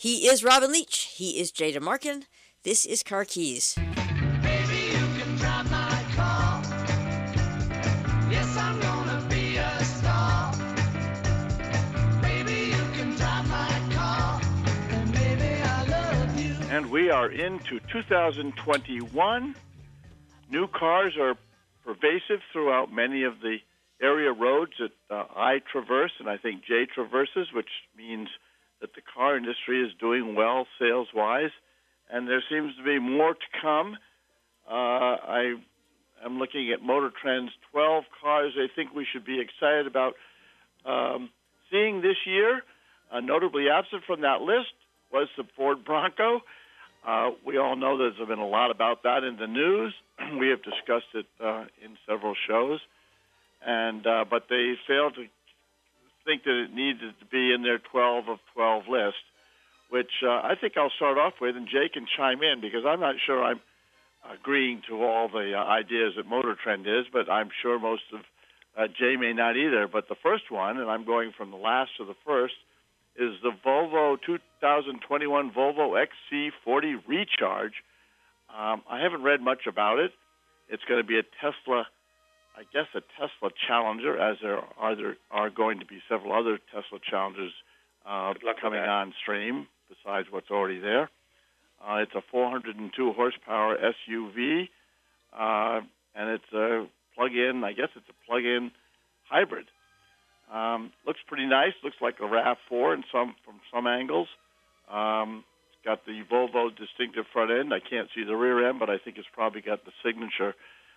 He is Robin Leach. He is Jay DeMarkin. This is Car Keys. Baby, you can drive my car. Yes, I'm gonna be a star. Baby, you can drive my car. And baby, I love you. And we are into 2021. New cars are pervasive throughout many of the area roads that I traverse, and I think Jay traverses, which means that the car industry is doing well sales-wise, and there seems to be more to come. I am looking at Motor Trend's 12 cars I think we should be excited about seeing this year. Notably absent from that list was the Ford Bronco. We all know there's been a lot about that in the news. We have discussed it in several shows, and but they failed to think that it needed to be in their 12 of 12 list, which I think I'll start off with, and Jay can chime in because I'm not sure I'm agreeing to all the ideas that Motor Trend is, but I'm sure most of Jay may not either. But the first one, and I'm going from the last to the first, is the Volvo 2021 Volvo XC40 Recharge. I haven't read much about it. It's going to be a Tesla, I guess a Tesla Challenger, as there are going to be several other Tesla Challengers coming on stream besides what's already there. It's a 402 horsepower SUV, and it's a plug-in, I guess it's a plug-in hybrid. Looks pretty nice. Looks like a RAV4 from some angles. It's got the Volvo distinctive front end. I can't see the rear end, but I think it's probably got the signature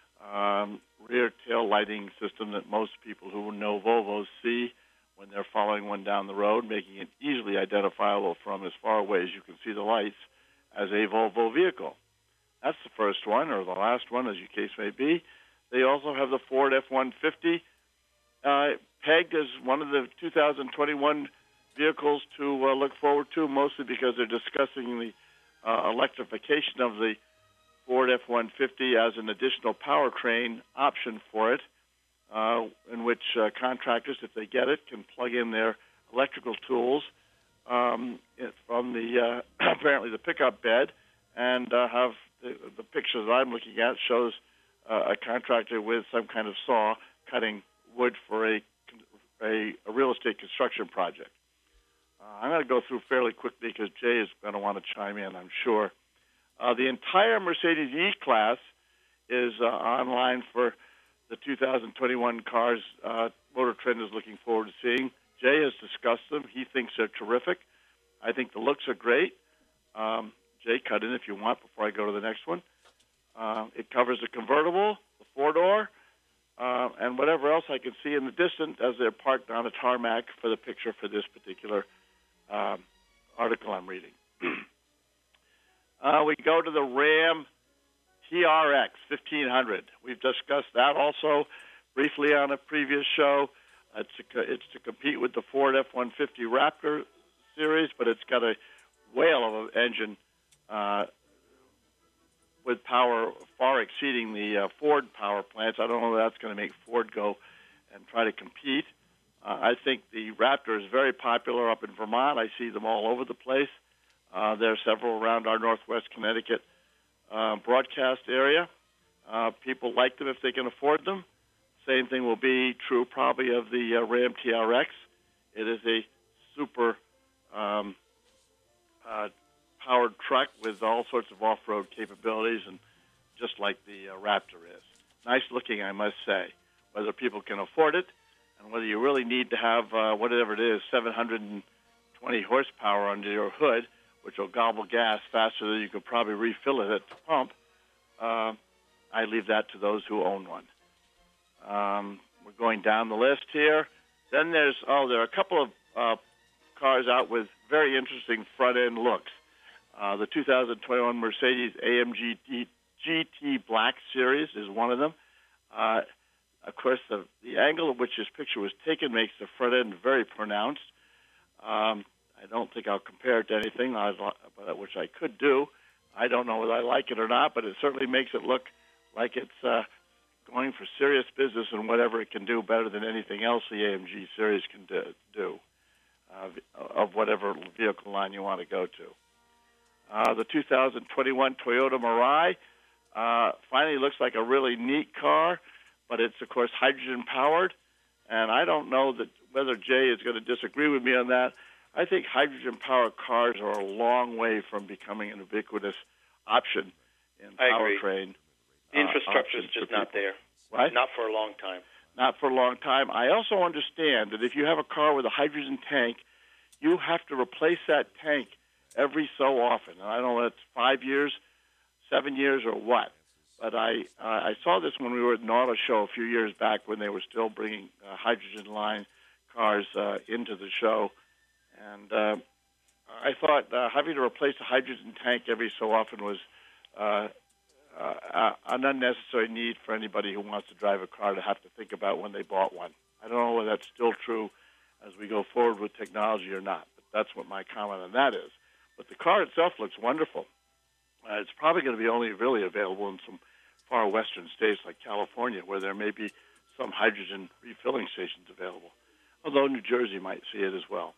rear tail lighting system that most people who know Volvos see when they're following one down the road, making it easily identifiable from as far away as you can see the lights as a Volvo vehicle. That's the first one, or the last one, as your case may be. They also have the Ford F-150 pegged as one of the 2021 vehicles to look forward to, mostly because they're discussing the electrification of the Ford F-150 as an additional powertrain option for it, in which contractors, if they get it, can plug in their electrical tools from the apparently the pickup bed, and have the picture that I'm looking at shows a contractor with some kind of saw cutting wood for a real estate construction project. I'm going to go through fairly quickly because Jay is going to want to chime in, I'm sure. The entire Mercedes E-Class is online for the 2021 cars Motor Trend is looking forward to seeing. Jay has discussed them. He thinks they're terrific. I think the looks are great. Jay, cut in if you want before I go to the next one. It covers the convertible, the four-door, and whatever else I can see in the distance as they're parked on a tarmac for the picture for this particular article I'm reading. We go to the Ram TRX 1500. We've discussed that also briefly on a previous show. It's to compete with the Ford F-150 Raptor series, but it's got a whale of an engine with power far exceeding the Ford power plants. I don't know if that's going to make Ford go and try to compete. I think the Raptor is very popular up in Vermont. I see them all over the place. There are several around our northwest Connecticut broadcast area. People like them if they can afford them. Same thing will be true probably of the Ram TRX. It is a super powered truck with all sorts of off-road capabilities, and just like the Raptor is. Nice looking, I must say. Whether people can afford it and whether you really need to have whatever it is, 720 horsepower under your hood, which will gobble gas faster than you could probably refill it at the pump, I leave that to those who own one. We're going down the list here. Then there are a couple of cars out with very interesting front-end looks. The 2021 Mercedes AMG GT Black Series is one of them. Of course, the angle at which this picture was taken makes the front end very pronounced. I don't think I'll compare it to anything, which I could do. I don't know whether I like it or not, but it certainly makes it look like it's going for serious business and whatever it can do better than anything else the AMG series can do. of whatever vehicle line you want to go to. The 2021 Toyota Mirai finally looks like a really neat car, but it's, of course, hydrogen-powered. And I don't know that whether Jay is going to disagree with me on that. I think hydrogen-powered cars are a long way from becoming an ubiquitous option in powertrain. The infrastructure is just not there. Right? Not for a long time. Not for a long time. I also understand that if you have a car with a hydrogen tank, you have to replace that tank every so often. And I don't know if it's 5 years, 7 years, or what. But I saw this when we were at an auto show a few years back when they were still bringing hydrogen line cars into the show. And I thought having to replace a hydrogen tank every so often was an unnecessary need for anybody who wants to drive a car to have to think about when they bought one. I don't know whether that's still true as we go forward with technology or not, but that's what my comment on that is. But the car itself looks wonderful. It's probably going to be only really available in some far western states like California, where there may be some hydrogen refilling stations available, although New Jersey might see it as well.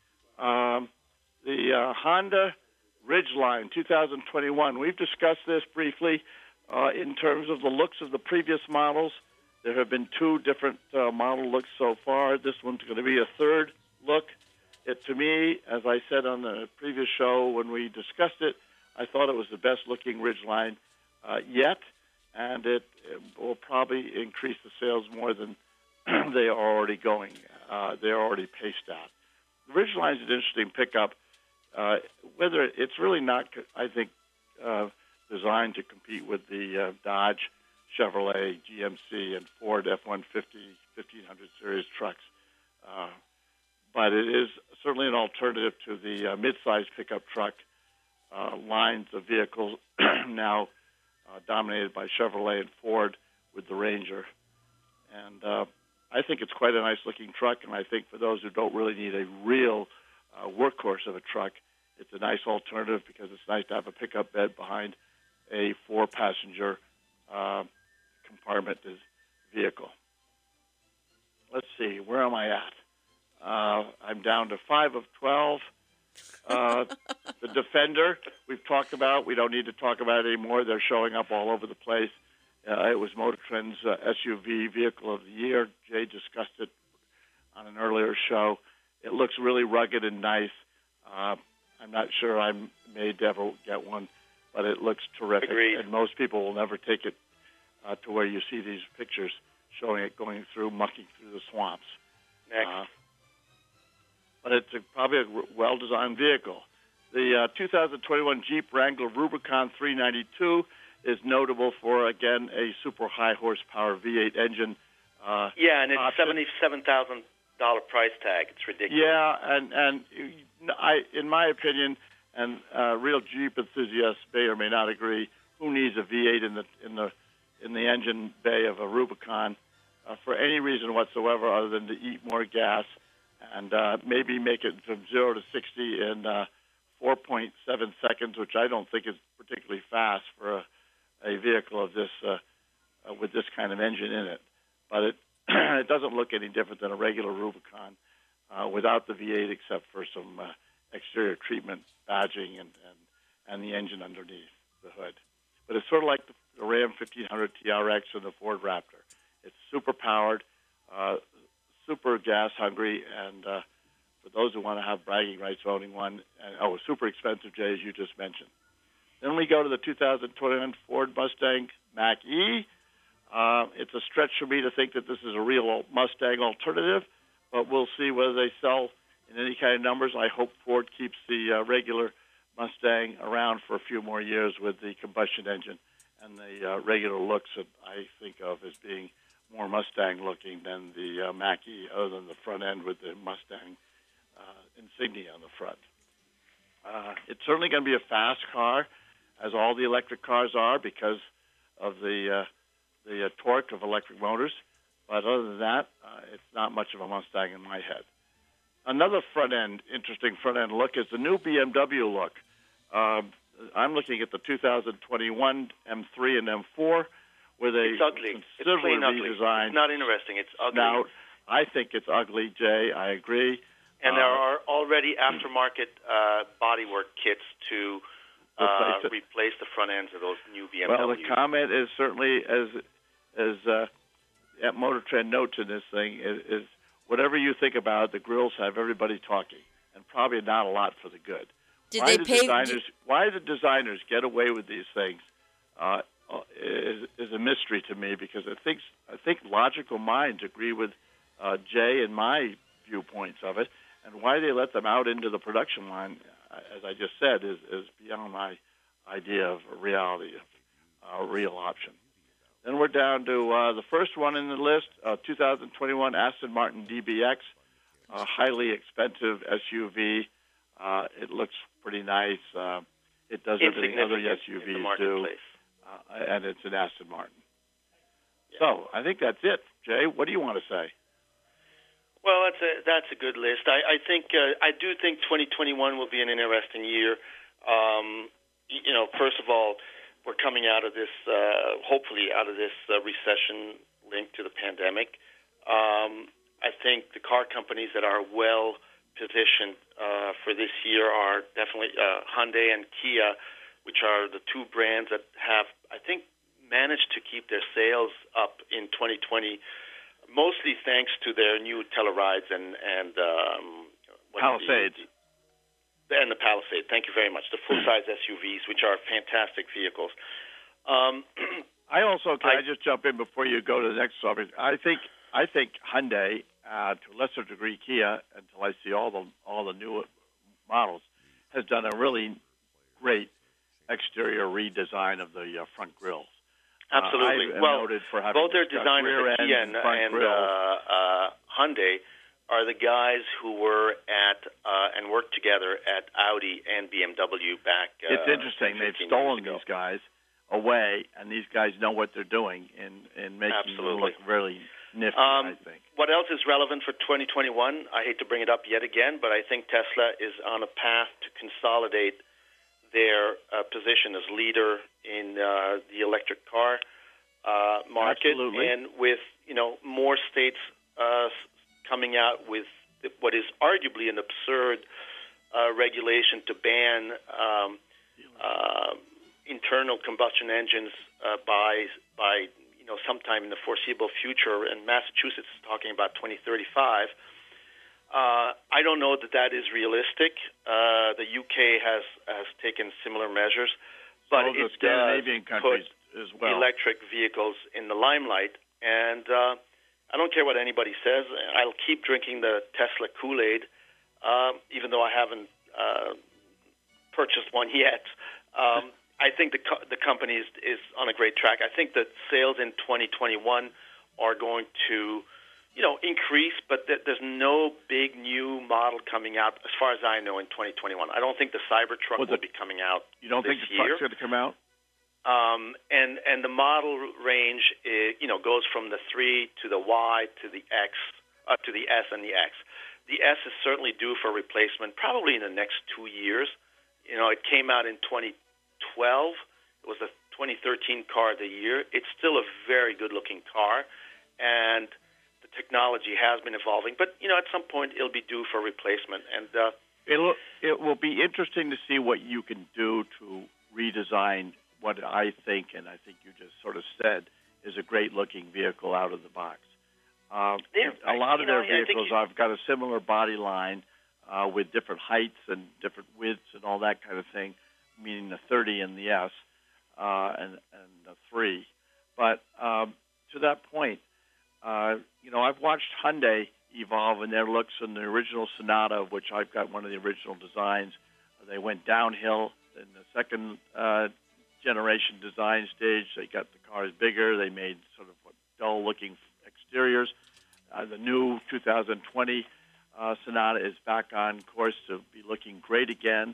The Honda Ridgeline 2021, we've discussed this briefly in terms of the looks of the previous models. There have been two different model looks so far. This one's going to be a third look. To me, as I said on the previous show when we discussed it, I thought it was the best-looking Ridgeline yet, and it will probably increase the sales more than they are already going. They're already paced at. The Ridgeline is an interesting pickup. Whether it's really not, I think, designed to compete with the Dodge, Chevrolet, GMC, and Ford F-150, 1500 series trucks. But it is certainly an alternative to the mid-size pickup truck lines of vehicles now dominated by Chevrolet and Ford with the Ranger. And I think it's quite a nice-looking truck, and I think for those who don't really need a real workhorse of a truck, it's a nice alternative because it's nice to have a pickup bed behind a four-passenger compartment vehicle. Let's see, where am I at? I'm down to 5 of 12. The Defender, we've talked about. We don't need to talk about it anymore. They're showing up all over the place. It was Motor Trend's SUV Vehicle of the Year. Jay discussed it on an earlier show. It looks really rugged and nice. I'm not sure I'm made to ever get one, but it looks terrific. Agreed. And most people will never take it to where you see these pictures showing it going through, mucking through the swamps. Next. But it's probably a well-designed vehicle. The 2021 Jeep Wrangler Rubicon 392 is notable for, again, a super high horsepower V8 engine. Yeah, and it's option. $77,000 price tag. It's ridiculous. Yeah, and in my opinion, and real Jeep enthusiasts may or may not agree, who needs a V8 in the engine bay of a Rubicon for any reason whatsoever other than to eat more gas and maybe make it from 0 to 60 in 4.7 seconds, which I don't think is particularly fast for a vehicle of this with this kind of engine in it. But it doesn't look any different than a regular Rubicon without the V8, except for some exterior treatment, badging, and the engine underneath the hood. But it's sort of like the Ram 1500 TRX and the Ford Raptor. It's super powered, super gas hungry, and for those who want to have bragging rights owning one, super expensive, Jay, as you just mentioned. Then we go to the 2021 Ford Mustang Mach-E. It's a stretch for me to think that this is a real Mustang alternative, but we'll see whether they sell in any kind of numbers. I hope Ford keeps the regular Mustang around for a few more years with the combustion engine and the regular looks that I think of as being more Mustang-looking than the Mach-E, other than the front end with the Mustang insignia on the front. It's certainly going to be a fast car, as all the electric cars are, because of the torque of electric motors. But other than that, it's not much of a Mustang in my head. Another interesting front-end look is the new BMW look. I'm looking at the 2021 M3 and M4, where they It's ugly. considerably It's plain ugly. redesigned. It's not interesting. It's ugly. Now, I think it's ugly, Jay. I agree. And there are already aftermarket bodywork kits to replace the front ends of those new BMWs. Well, the comment is certainly, as Motor Trend notes in this thing, is whatever you think about it, the grills have everybody talking, and probably not a lot for the good. Why the designers get away with these things is a mystery to me, because I think logical minds agree with Jay and my viewpoints of it, and why they let them out into the production line, as I just said, is beyond my idea of a reality, of a real option. Then we're down to the first one in the list, 2021 Aston Martin DBX, a highly expensive SUV. It looks pretty nice. It does everything other SUVs do, and it's an Aston Martin. Yeah. So I think that's it. Jay, what do you want to say? Well, that's a good list. I do think 2021 will be an interesting year. First of all, we're coming out of this, hopefully out of this recession linked to the pandemic. I think the car companies that are well positioned for this year are definitely Hyundai and Kia, which are the two brands that have, I think, managed to keep their sales up in 2020. Mostly thanks to their new Tellurides and Palisades. And the Palisade. Thank you very much. The full-size SUVs, which are fantastic vehicles. I also, can I just jump in before you go to the next subject? I think Hyundai, to a lesser degree Kia, until I see all the new models, has done a really great exterior redesign of the front grills. Absolutely. Noted for having both their designers, Kia and Hyundai, are the guys who were at and worked together at Audi and BMW back. It's interesting. They've stolen these guys away, and these guys know what they're doing in making them look really nifty, I think. What else is relevant for 2021? I hate to bring it up yet again, but I think Tesla is on a path to consolidate their position as leader in the electric car market. Absolutely. And with more states coming out with what is arguably an absurd regulation to ban internal combustion engines by sometime in the foreseeable future, and Massachusetts is talking about 2035. I don't know that is realistic. The UK has taken similar measures, but it does put as well. Electric vehicles in the limelight. And I don't care what anybody says. I'll keep drinking the Tesla Kool-Aid, even though I haven't purchased one yet. I think the company is on a great track. I think that sales in 2021 are going to increase, but there's no big new model coming out, as far as I know, in 2021. I don't think the Cybertruck will be coming out this year. You don't think the truck's going to come out? And the model range goes from the 3 to the Y to the X, up to the S and the X. The S is certainly due for replacement, probably in the next 2 years. It came out in 2012. It was the 2013 car of the year. It's still a very good-looking car, and the technology has been evolving. But at some point, it'll be due for replacement. And it will be interesting to see what you can do to redesign what I think, and I think you just sort of said, is a great-looking vehicle out of the box. A lot of their vehicles have got a similar body line with different heights and different widths and all that kind of thing, meaning the 30 and the S and the 3. But to that point, I've watched Hyundai evolve in their looks in the original Sonata, which I've got one of the original designs. They went downhill in the second generation design stage. They got the cars bigger. They made sort of dull-looking exteriors. The new 2020 Sonata is back on course to be looking great again.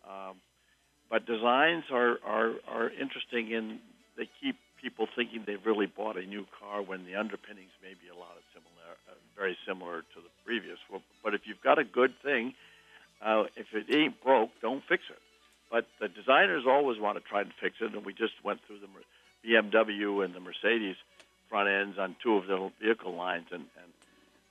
But designs are interesting in they keep people thinking they've really bought a new car when the underpinnings may be very similar to the previous. But if you've got a good thing, if it ain't broke, don't fix it. But the designers always want to try and fix it, and we just went through the BMW and the Mercedes front ends on two of the vehicle lines, and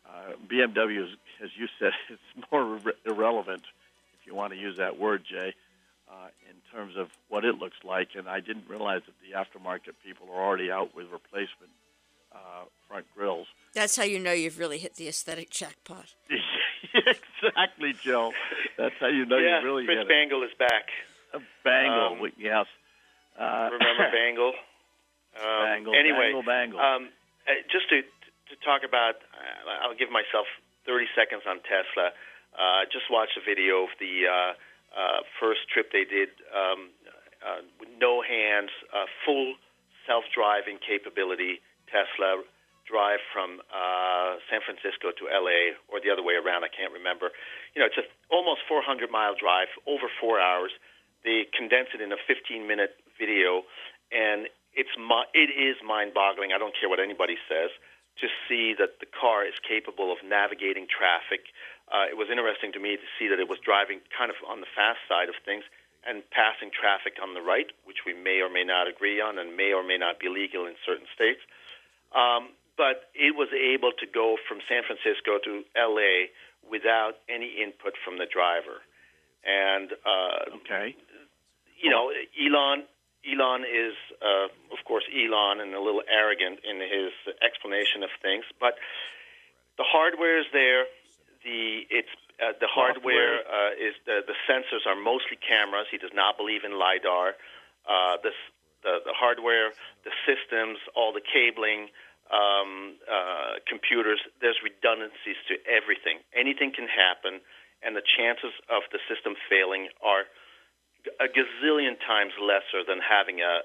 BMW, is, as you said, it's more irrelevant, if you want to use that word, Jay, in terms of what it looks like. And I didn't realize that the aftermarket people are already out with replacement front grills. That's how you know you've really hit the aesthetic jackpot. Exactly, Joe. That's how you know Yeah, you really Chris hit it. Bangle is back. Bangle, yes. Remember Bangle? Bangle, anyway, Bangle. Just to talk about, I'll give myself 30 seconds on Tesla. Just watched a video of the first trip they did with no hands, full self-driving capability. Tesla drive from San Francisco to L.A. or the other way around. I can't remember. You know, it's almost 400-mile drive, over 4 hours. They condense it in a 15-minute video, and it is mind-boggling. I don't care what anybody says, to see that the car is capable of navigating traffic. It was interesting to me to see that it was driving kind of on the fast side of things and passing traffic on the right, which we may or may not agree on and may or may not be legal in certain states. But it was able to go from San Francisco to L.A. without any input from the driver. And, you know, Elon is, of course, Elon, and a little arrogant in his explanation of things. But the hardware is there. The hardware is the sensors are mostly cameras. He does not believe in LiDAR. The hardware, the systems, all the cabling, computers, there's redundancies to everything. Anything can happen, and the chances of the system failing are a gazillion times lesser than having a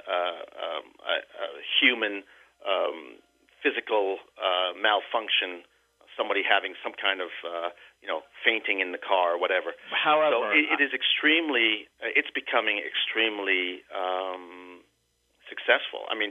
human physical malfunction, somebody having some kind of fainting in the car or whatever. However, so it is extremely, it's becoming extremely successful. I mean,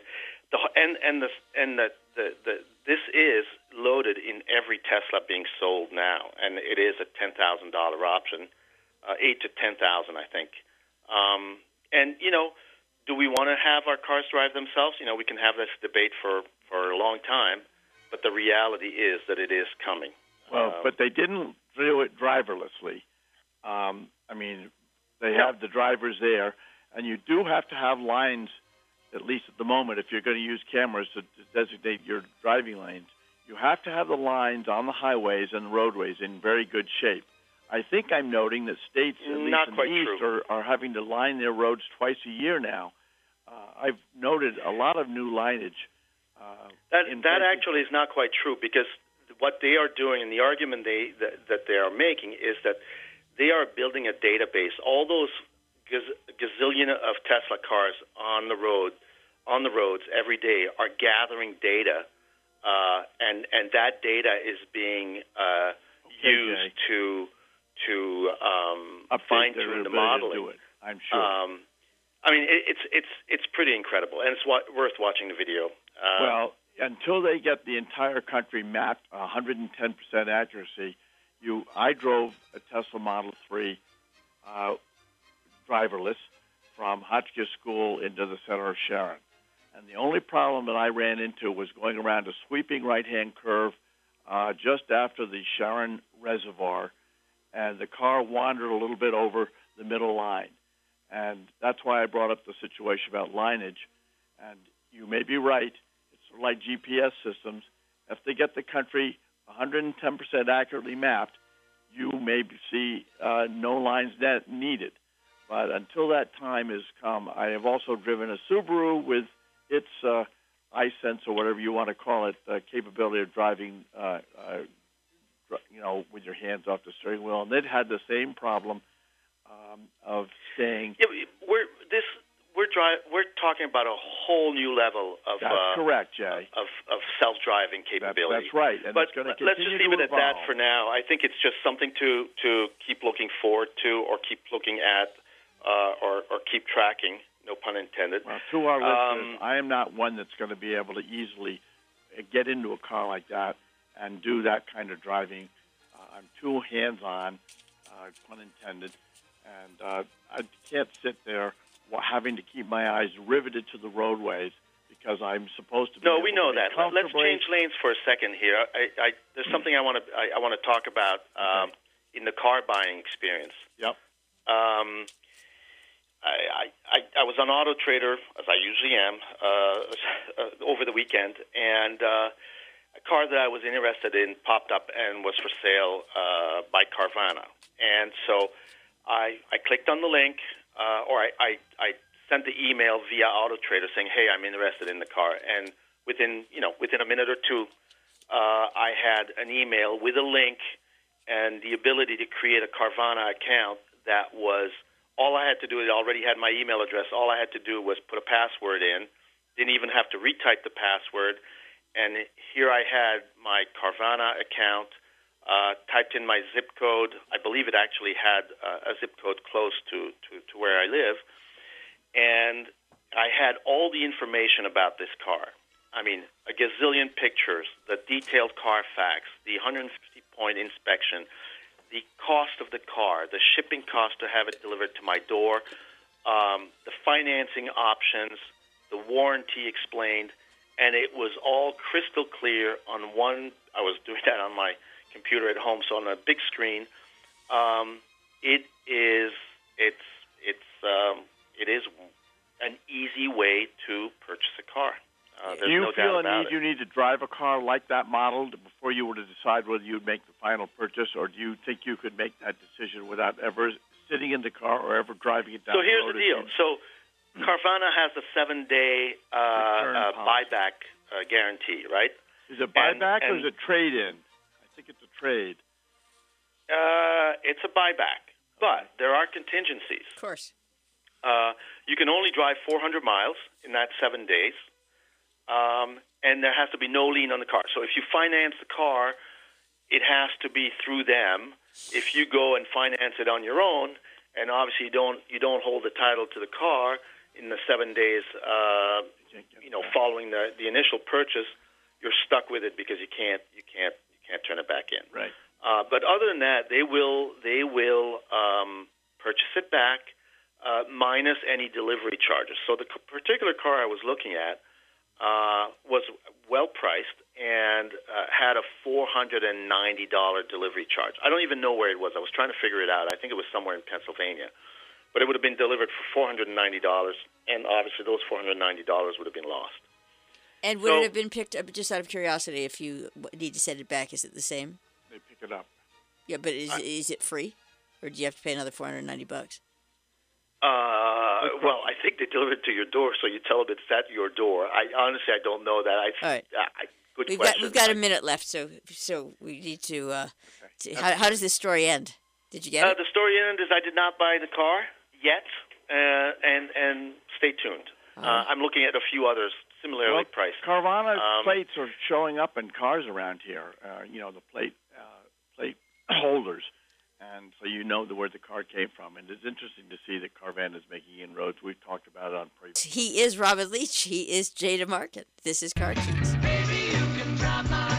this is loaded in every Tesla being sold now, and it is a $10,000 option, $8,000 to $10,000, I think. And do we want to have our cars drive themselves? We can have this debate for a long time, but the reality is that it is coming. Well, but they didn't do it driverlessly. I mean, they have the drivers there, and you do have to have lines, at least at the moment, if you're going to use cameras to designate your driving lanes. You have to have the lines on the highways and the roadways in very good shape. I think I'm noting that states, at least in the East, are having to line their roads twice a year now. I've noted a lot of new lineage. That actually is not quite true, because what they are doing, and the argument that they are making, is that they are building a database. All those gazillion of Tesla cars on the roads every day are gathering data, and that data is being used to fine tune the modeling. I'm sure. I mean, it's pretty incredible, and it's worth watching the video. Well, until they get the entire country mapped 110% accuracy, I drove a Tesla Model 3 driverless from Hotchkiss School into the center of Sharon. And the only problem that I ran into was going around a sweeping right-hand curve just after the Sharon Reservoir, and the car wandered a little bit over the middle line. And that's why I brought up the situation about lineage. And you may be right. It's sort of like GPS systems. If they get the country 110% accurately mapped, you may see no lines needed. But until that time has come, I have also driven a Subaru with its iSense, or whatever you want to call it, capability of driving, with your hands off the steering wheel, and it had the same problem of staying. Yeah, we're talking about a whole new level of. That's correct, Jay. Of self-driving capability. That's right, and but it's going to let's just leave it at that for now. I think it's just something to keep looking forward to, or keep looking at, or keep tracking. No pun intended. Well, to our listeners, I am not one that's going to be able to easily get into a car like that and do that kind of driving. I'm too hands-on, pun intended, and I can't sit there having to keep my eyes riveted to the roadways, because I'm supposed to be No, able we to know be that. Let's comfortably. change lanes for a second here. There's something I want to talk about in the car buying experience. Yep. I was on Auto Trader, as I usually am, over the weekend, and a car that I was interested in popped up and was for sale by Carvana. And so I clicked on the link, or I sent the email via Auto Trader saying, "Hey, I'm interested in the car." And within a minute or two, I had an email with a link and the ability to create a Carvana account that was. All I had to do, it already had my email address. All I had to do was put a password in. Didn't even have to retype the password. And here I had my Carvana account, typed in my zip code. I believe it actually had a zip code close to where I live. And I had all the information about this car. I mean, a gazillion pictures, the detailed Carfax, the 150-point inspection, the cost of the car, the shipping cost to have it delivered to my door, the financing options, the warranty explained, and it was all crystal clear on one. I was doing that on my computer at home, so on a big screen. It is an easy way to purchase a car. Do you no feel doubt a about need it. you need to drive a car like that model before you were to decide whether you'd make the final purchase, or do you think you could make that decision without ever sitting in the car or ever driving it down So the here's road? the deal. So Carvana has a 7-day Return policy. buyback guarantee, right? Is it buyback or and- is it trade-in? I think it's a trade. It's a buyback, but there are contingencies. Of course. You can only drive 400 miles in that 7 days, and there has to be no lien on the car. So if you finance the car, it has to be through them. If you go and finance it on your own, and obviously you don't hold the title to the car in the 7 days, following the initial purchase, you're stuck with it because you can't turn it back in. Right. But other than that, they will purchase it back minus any delivery charges. So the particular car I was looking at was well priced and had a $490 delivery charge. I don't even know where it was. I was trying to figure it out. I think it was somewhere in Pennsylvania. But it would have been delivered for $490, and obviously those $490 would have been lost. And would it have been picked up, just out of curiosity, if you need to send it back, is it the same? They pick it up. Yeah, but is it free? Or do you have to pay another $490? Well, I think they deliver it to your door, so you tell them it's at your door. Honestly, I don't know that. All right. Good question. We've got a minute left, so we need to. How does this story end? Did you get it? The story end is I did not buy the car yet, and stay tuned. I'm looking at a few others similarly priced. Carvana plates are showing up in cars around here. The plate holders, and so where the car came from. And it's interesting to see that Carvana is making inroads. We've talked about it on previous. He is Robert Leach. He is Jada Markin. This is Car Keys. Baby, you can drive my